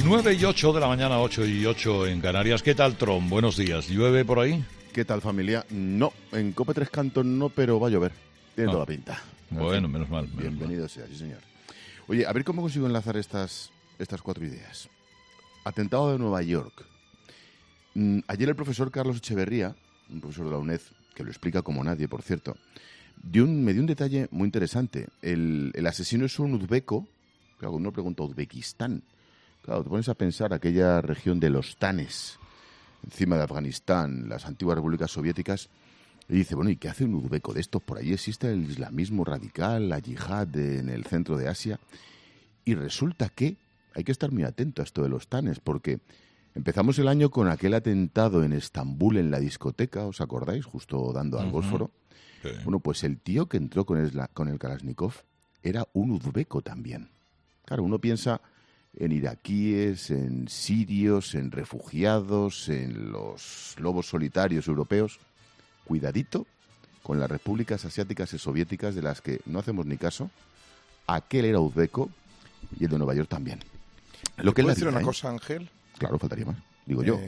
9:08 de la mañana, 8:08 en Canarias. ¿Qué tal, Tron? Buenos días. ¿Llueve por ahí? ¿Qué tal, familia? No, en Cope Tres Cantos no, pero va a llover. Tiene toda la pinta. Bueno, menos mal. Bienvenido sea, sí, señor. Oye, a ver cómo consigo enlazar estas cuatro ideas. Atentado de Nueva York. Ayer el profesor Carlos Echeverría, un profesor de la UNED, que lo explica como nadie, por cierto, me dio un detalle muy interesante. El asesino es un uzbeco. Claro, uno pregunta, ¿Uzbekistán? Claro, te pones a pensar aquella región de los Tanes, encima de Afganistán, las antiguas repúblicas soviéticas, y dice, bueno, ¿y qué hace un uzbeco de estos? Por ahí existe el islamismo radical, la yihad en el centro de Asia, y resulta que hay que estar muy atento a esto de los Tanes, porque empezamos el año con aquel atentado en Estambul en la discoteca, ¿os acordáis? Justo dando al Bósforo. Sí. Bueno, pues el tío que entró con el Kalashnikov era un uzbeco también. Claro, uno piensa en iraquíes, en sirios, en refugiados, en los lobos solitarios europeos. Cuidadito con las repúblicas asiáticas y soviéticas de las que no hacemos ni caso. Aquel era uzbeco y el de Nueva York también. Lo que ¿Puedo decir una cosa, Ángel? Claro, faltaría más. Digo yo.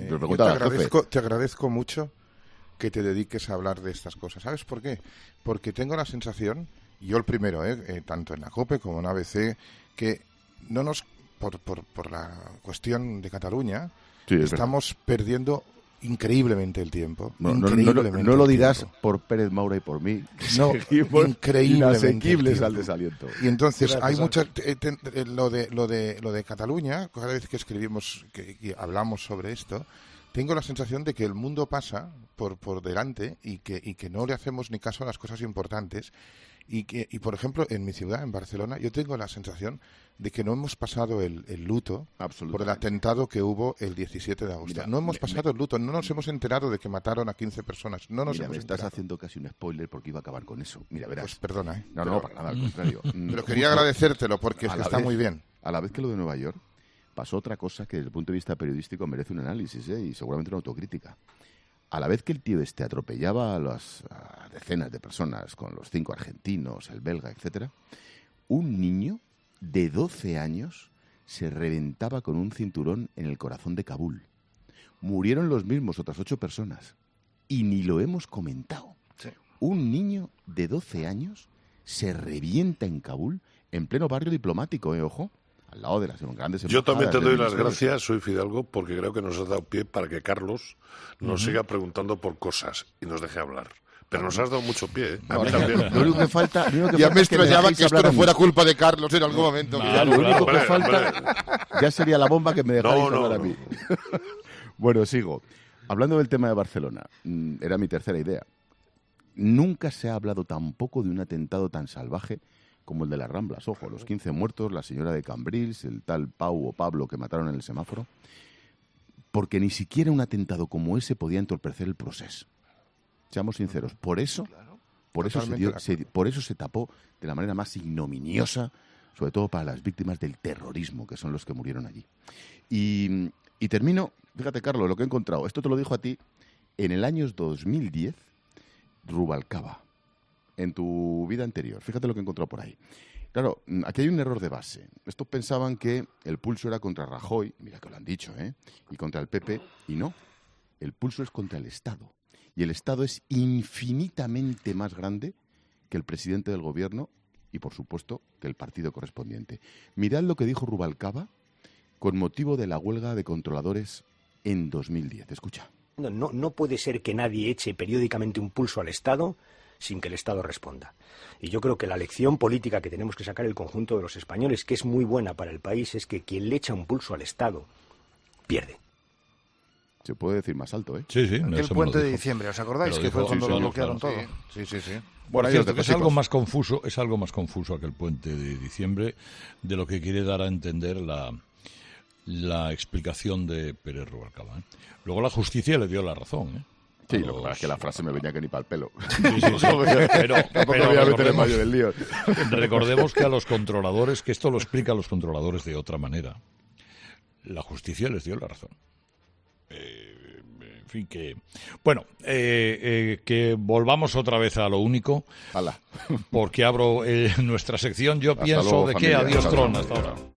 Te agradezco mucho que te dediques a hablar de estas cosas. ¿Sabes por qué? Porque tengo la sensación, y yo el primero, tanto en la COPE como en ABC, que no nos... Por la cuestión de Cataluña, sí, estamos perdiendo increíblemente el tiempo. No lo dirás por Pérez Maura y por mí. No, increíblemente inasequibles al desaliento. Y entonces hay muchas... Lo de Cataluña, cada vez que escribimos, que hablamos sobre esto, tengo la sensación de que el mundo pasa por delante y que no le hacemos ni caso a las cosas importantes. Y por ejemplo, en mi ciudad, en Barcelona, yo tengo la sensación de que no hemos pasado el luto por el atentado que hubo el 17 de agosto. No hemos pasado el luto, no nos hemos enterado de que mataron a 15 personas. No nos hemos estás haciendo casi un spoiler porque iba a acabar con eso. Mira, verás. Pues perdona, No, para nada, al contrario. Pero quería agradecértelo porque es que está muy bien. A la vez que lo de Nueva York, pasó otra cosa que desde el punto de vista periodístico merece un análisis, y seguramente una autocrítica. A la vez que el tío atropellaba a decenas de personas con los 5 argentinos, el belga, etcétera, un niño de 12 años se reventaba con un cinturón en el corazón de Kabul. Murieron los mismos otras 8 personas y ni lo hemos comentado. Sí. Un niño de 12 años se revienta en Kabul en pleno barrio diplomático, ojo. Al lado de las grandes embajadas. Yo también te doy las gracias, soy Fidalgo, porque creo que nos has dado pie para que Carlos nos siga preguntando por cosas y nos deje hablar. Pero nos has dado mucho pie, ¿eh? A mí también. Lo único que falta... Ya me extrañaba que esto no fuera culpa de Carlos en algún momento. Lo único que falta ya sería la bomba que me dejáis hablar a mí. Bueno, sigo. Hablando del tema de Barcelona, era mi tercera idea. Nunca se ha hablado tampoco de un atentado tan salvaje como el de las Ramblas. Ojo, los 15 muertos, la señora de Cambrils, el tal Pau o Pablo que mataron en el semáforo, porque ni siquiera un atentado como ese podía entorpecer el proceso. Seamos sinceros, por eso se tapó de la manera más ignominiosa, sobre todo para las víctimas del terrorismo, que son los que murieron allí. Y termino, fíjate, Carlos, lo que he encontrado. Esto te lo dijo a ti en el año 2010, Rubalcaba. En tu vida anterior. Fíjate lo que he encontrado por ahí. Claro, aquí hay un error de base. Estos pensaban que el pulso era contra Rajoy, mira que lo han dicho, y contra el PP, y no. El pulso es contra el Estado. Y el Estado es infinitamente más grande que el presidente del gobierno y, por supuesto, que el partido correspondiente. Mirad lo que dijo Rubalcaba con motivo de la huelga de controladores en 2010. Escucha. No puede ser que nadie eche periódicamente un pulso al Estado sin que el Estado responda. Y yo creo que la lección política que tenemos que sacar el conjunto de los españoles, que es muy buena para el país, es que quien le echa un pulso al Estado pierde. Se puede decir más alto, ¿eh? Sí. El puente de diciembre, ¿os acordáis? Que fue cuando lo bloquearon todo. Sí. Bueno, cierto, que es algo más confuso aquel puente de diciembre, de lo que quiere dar a entender la explicación de Pérez Rubalcaba, ¿eh? Luego la justicia le dio la razón, ¿eh? Sí, lo que pasa es que la frase me venía que ni para el pelo. Sí. Pero recordemos que a los controladores, que esto lo explica a los controladores de otra manera, la justicia les dio la razón. En fin, que... Bueno, que volvamos otra vez a lo único, porque abro nuestra sección. Yo pienso de que adiós, Tron, hasta ahora.